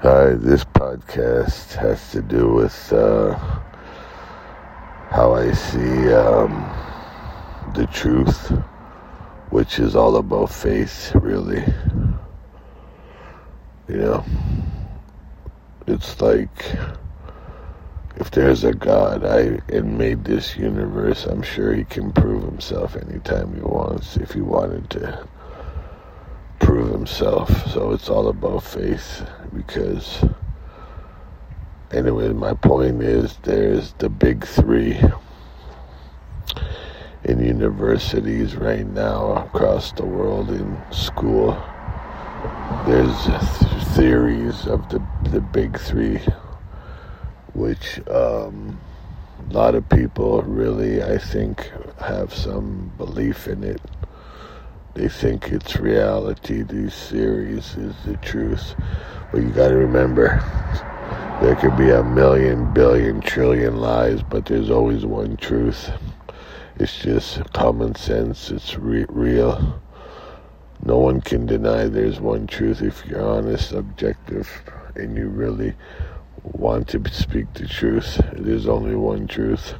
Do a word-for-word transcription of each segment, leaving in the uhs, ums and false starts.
Hi, this podcast has to do with uh, how I see um, the truth, which is all about faith, really. You know, it's like if there's a God I and made this universe, I'm sure he can prove himself anytime he wants, if he wanted to prove himself. So it's all about faith, because anyway, my point is there's the big three in universities right now across the world in school. There's th- theories of the the big three, which um, a lot of people really, I think, have some belief in it. They think it's reality. These theories is the truth. But you got to remember, there could be a million, billion, trillion lies, but there's always one truth. It's just common sense. It's re- real. No one can deny there's one truth if you're honest, objective, and you really want to speak the truth. There's only one truth.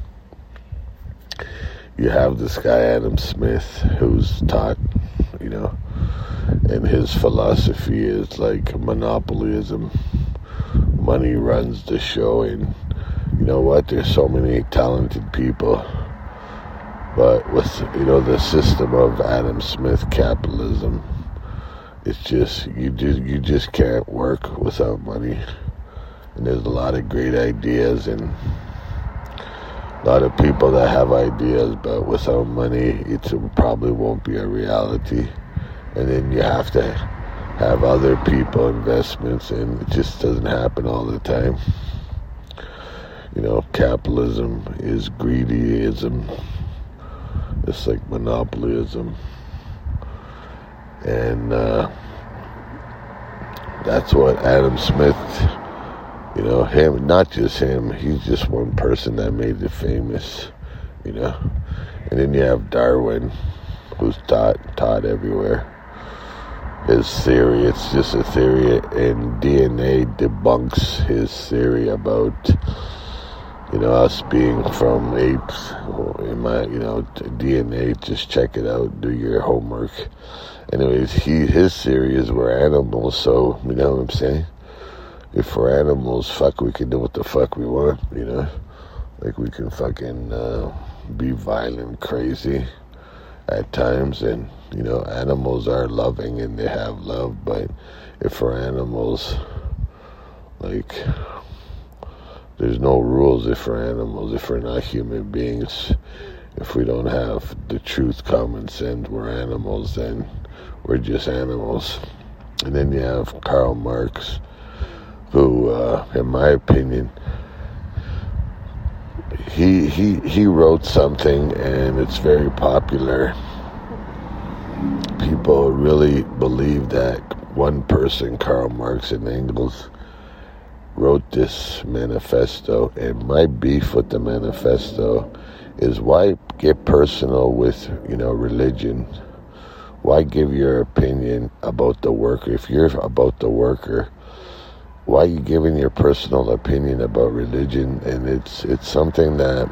You have this guy, Adam Smith, who's taught, you know, and his philosophy is like monopolism. Money runs the show, and you know what? There's so many talented people, but with, you know, the system of Adam Smith capitalism, it's just you just you just can't work without money. And there's a lot of great ideas and a lot of people that have ideas, but without money, it probably won't be a reality. And then you have to have other people, investments, and it just doesn't happen all the time. You know, capitalism is greedyism. It's like monopolyism. And uh, that's what Adam Smith, you know, him, not just him, he's just one person that made it famous, you know. And then you have Darwin, who's taught, taught everywhere. His theory, it's just a theory, and D N A debunks his theory about, you know, us being from apes. In my, you know, D N A, just check it out, do your homework. Anyways, he his theory is we're animals, so, you know what I'm saying? If we're animals, fuck, we can do what the fuck we want, you know? Like, we can fucking uh, be violent, crazy at times, and, you know, animals are loving and they have love, but if we're animals, like, there's no rules if we're animals, if we're not human beings. If we don't have the truth, common sense, we're animals, then we're just animals. And then you have Karl Marx, who, uh, in my opinion, he he he wrote something, and it's very popular. People really believe that one person, Karl Marx and Engels, wrote this manifesto, and my beef with the manifesto is, why get personal with, you know, religion? Why give your opinion about the worker? If you're about the worker, why are you giving your personal opinion about religion? And it's it's something that,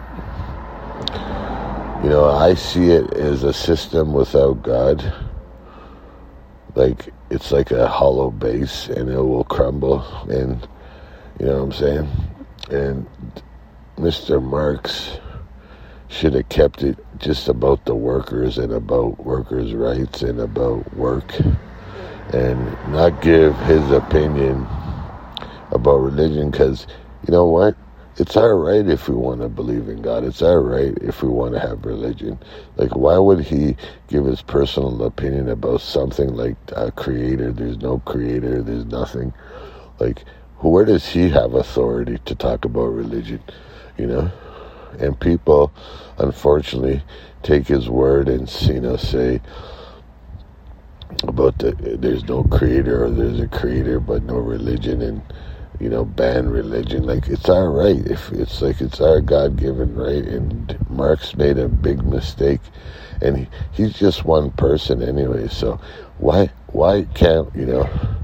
you know, I see it as a system without God. Like, it's like a hollow base, and it will crumble, and you know what I'm saying? And Mister Marx should have kept it just about the workers and about workers' rights and about work, and not give his opinion about religion, because, you know what? It's our right if we want to believe in God. It's our right if we want to have religion. Like, why would he give his personal opinion about something like a creator? There's no creator. There's nothing. Like, where does he have authority to talk about religion, you know? And people, unfortunately, take his word and, you know, say about the, there's no creator, or there's a creator but no religion, and, you know, ban religion. Like, it's our right. If it's like, it's our God-given right, and Marx made a big mistake, and he, he's just one person anyway, so why why can't, you know,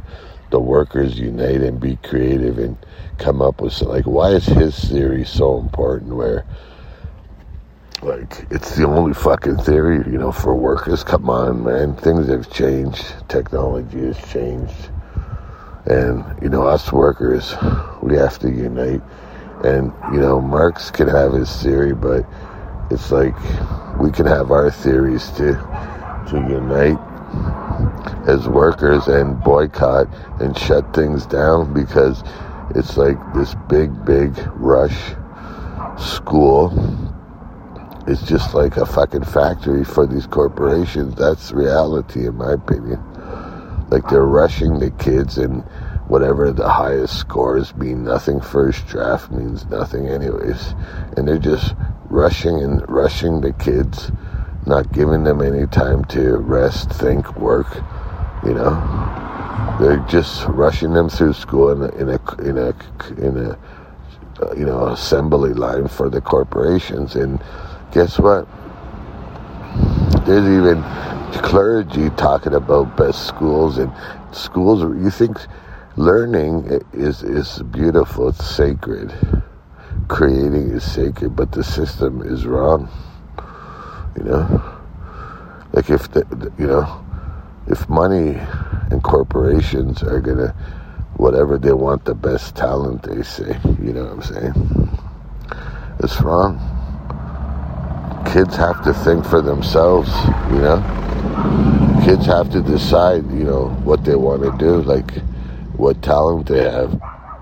the workers unite and be creative and come up with, like, why is his theory so important where, like, it's the only fucking theory, you know, for workers? Come on, man. Things have changed. Technology has changed. And, you know, us workers, we have to unite. And, you know, Marx can have his theory, but it's like we can have our theories to, to unite as workers and boycott and shut things down, because it's like this big, big rush. School is just like a fucking factory for these corporations. That's reality, in my opinion. Like, they're rushing the kids, and whatever the highest scores mean nothing. First draft means nothing anyways. And they're just rushing and rushing the kids, not giving them any time to rest, think, work, you know. They're just rushing them through school in a, in a, in a, in a uh, you know, assembly line for the corporations. And guess what? There's even clergy talking about best schools, and schools, you think learning is is beautiful, it's sacred, creating is sacred, but the system is wrong, you know. Like, if the, you know, if money and corporations are gonna, whatever, they want the best talent, they say, you know what I'm saying? It's wrong. Kids have to think for themselves, you know. Kids have to decide, you know, what they want to do, like what talent they have,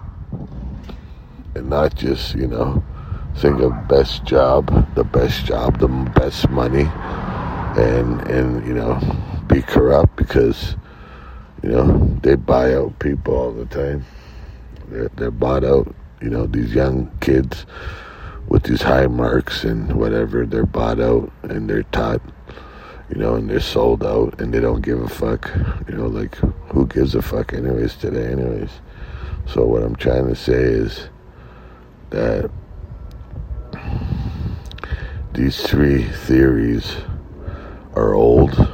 and not just, you know, think of best job, the best job, the best money, and and you know, be corrupt, because, you know, they buy out people all the time. They're, they're bought out, you know, these young kids with these high marks and whatever, they're bought out and they're taught, you know, and they're sold out, and they don't give a fuck, you know, like, who gives a fuck anyways today anyways? So what I'm trying to say is that these three theories are old,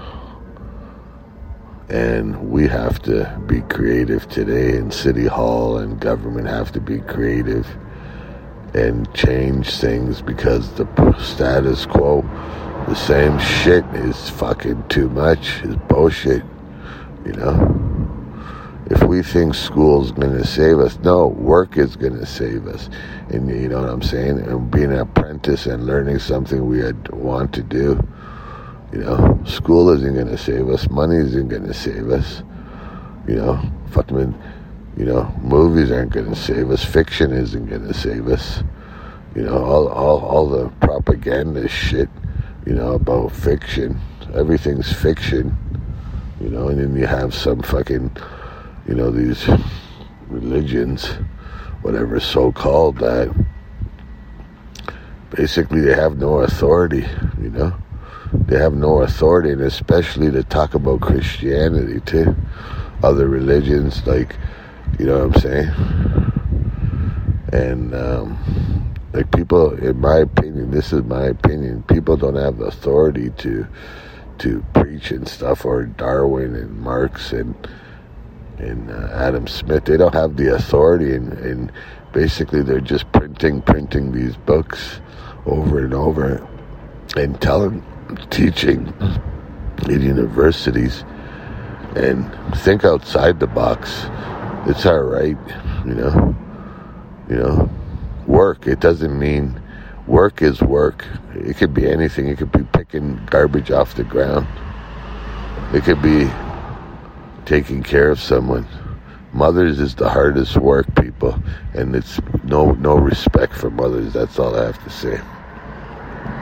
and we have to be creative today, and City Hall and government have to be creative and change things, because the status quo, the same shit, is fucking too much, is bullshit, you know. If we think school's gonna save us, no, work is gonna save us. And you know what I'm saying? And being an apprentice and learning something we had want to do, you know, school isn't gonna save us, money isn't gonna save us, you know, fucking, you know, movies aren't gonna save us, fiction isn't gonna save us, you know, all all all the propaganda shit, you know, about fiction, everything's fiction, you know. And then you have some fucking, you know, these religions, whatever so-called, that basically they have no authority, you know. They have no authority, and especially to talk about Christianity too. Other religions, like, you know what I'm saying? And, um, like, people, in my opinion, this is my opinion, people don't have the authority to to preach and stuff, or Darwin and Marx and and uh, Adam Smith. They don't have the authority, and, and basically they're just printing, printing these books over and over, and telling, teaching in universities, and think outside the box. It's all right, you know. You know, work, it doesn't mean, work is work. It could be anything. It could be picking garbage off the ground. It could be taking care of someone. Mothers is the hardest work, people, and it's no no respect for mothers. That's all I have to say.